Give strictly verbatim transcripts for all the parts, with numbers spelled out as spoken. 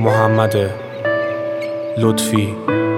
محمد لطفی.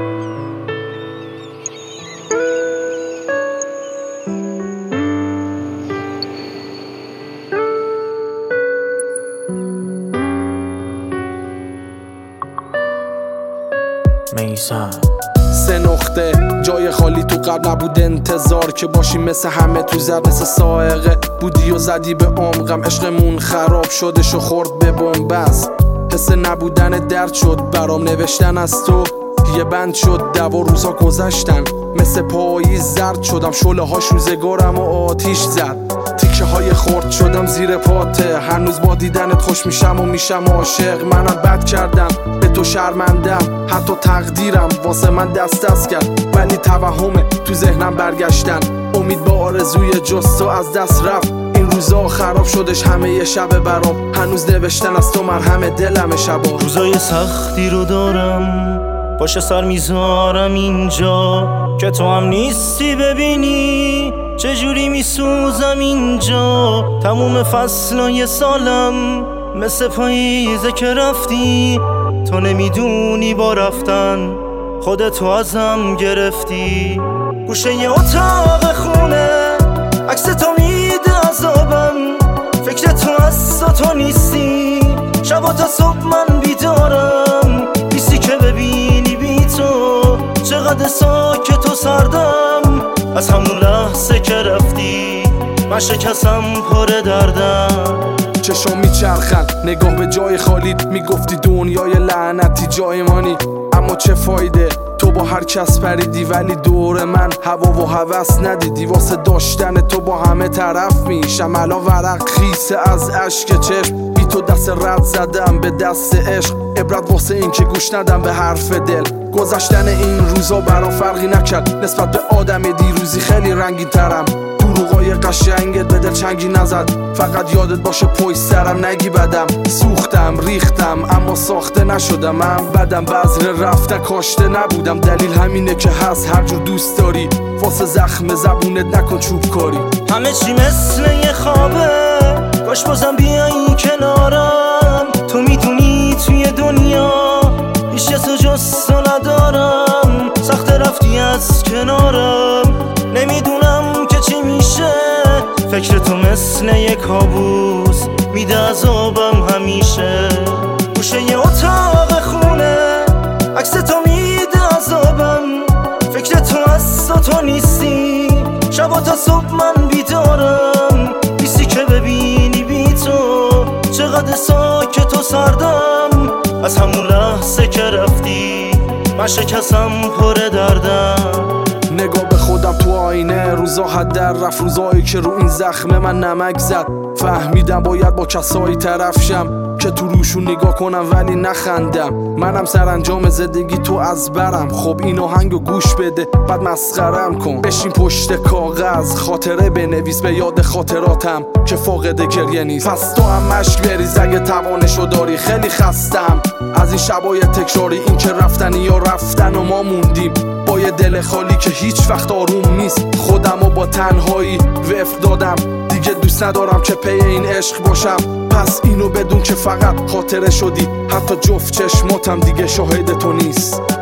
میزان سه نقطه جای خالی تو قلب نبود، انتظار که باشی مثل همه تو زد، مثل سائقه بودی و زدی به عمقم. عشقمون خراب شدش و خورد به بنبست، حس نبودن درد شد برام. نوشتن از تو یه بند شد، دو روزا گذشتن مثل پاییز زرد شدم. شله هاش روزگارم و آتیش زد، تیکه های خورد شدم زیر پاته. هنوز با دیدنت خوش میشم و میشم عاشق. منم بد کردم به تو شرمندم، حتی تقدیرم واسه من دست دست کرد. ولی توهمه تو ذهنم برگشتن، امید با آرزوی جز تو از دست رفت. این روزا خراب شدش همه یه شب برام، هنوز نوشتن از تو مرهم دلم شبا. روزای سختی رو دارم باشه سر میذارم اینجا، که تو هم نیستی ببینی چجوری میسوزم اینجا. تموم فصلای سالم مثل پاییزه که رفتی، تو نمیدونی با رفتن خودتو ازم گرفتی. گوشه یه اتاق خونه عکس تو میده عذابم، فکر تو از تو نیستی. شبا تا صبح من بیدارم، بیستی که ببینی بی تو چقدر ساکت و سردم. از همون لحظه که رفتی من شکستم پر دردم. چشم میچرخن نگاه به جای خالیت، میگفتی دنیای لعنتی جای مانی. اما چه فایده تو با هر کس پریدی، ولی دور من هوا و هوس ندیدی. واسه داشتن تو با همه طرف میشم الان ورق خیسه از اشک چشم. بی تو دست رد زدم به دست عشق، عبرت واسه این که گوش ندم به حرف دل. گذشتن این روزا برام فرقی نکرد، نسبت به آدم دیروزی خیلی رنگین ترم. دروغای قشنگت به دل چنگی نزد، فقط یادت باشه پشت سرم نگی بدم. سوختم ریختم اما ساخته نشدم، من بدم بذر رفته کاشته نبودم. دلیل همینه که هست هر جور دوست داری، واسه زخم زبونت نکن چوب کاری. همه چی مثل یه خوابه، کاش بازم بیایی کنارم. تو میدونی توی دنیا هیچ کس جز تو ندارم. سخت رفتی از کنارم، نمیدونم که چی میشه. فکر تو مثل یه کابوس میده عذابم همیشه. گوشه یه اتاق خونه عکس تو میده عذابم، فکر تو از تو نیستی. شبا تا صبح من بیدارم، بیستی که ببینی بی تو چقدر ساکت و سردم. از همون لحظه که رفتی من شکستم پر دردم. نگاه به خودم تو آینه، روزا حد در رفت، روزایی که رو این زخم من نمک زد. فهمیدم باید با کسایی طرف شم که تو روشون نگاه کنم ولی نخندم. منم سرانجام زندگی تو از برم. خب این آهنگو گوش بده بعد مسخرم کن. بشین پشت کاغذ خاطره بنویس به یاد خاطراتم که فاقد گریه نیست. پس تو هم مشک بریز اگه توانشو داری. خیلی خستم از این شبای تکراری، این که رفتنی یا رفتن و ما موندیم با یه دل خالی که هیچ وقت آروم نیست. خودمو با تنهایی وفق دادم، دیگه دوست ندارم که پی این عشق باشم. پس اینو بدون که فقط خاطره شدی، حتی جفت چشماتم دیگه شاهد تو نیست.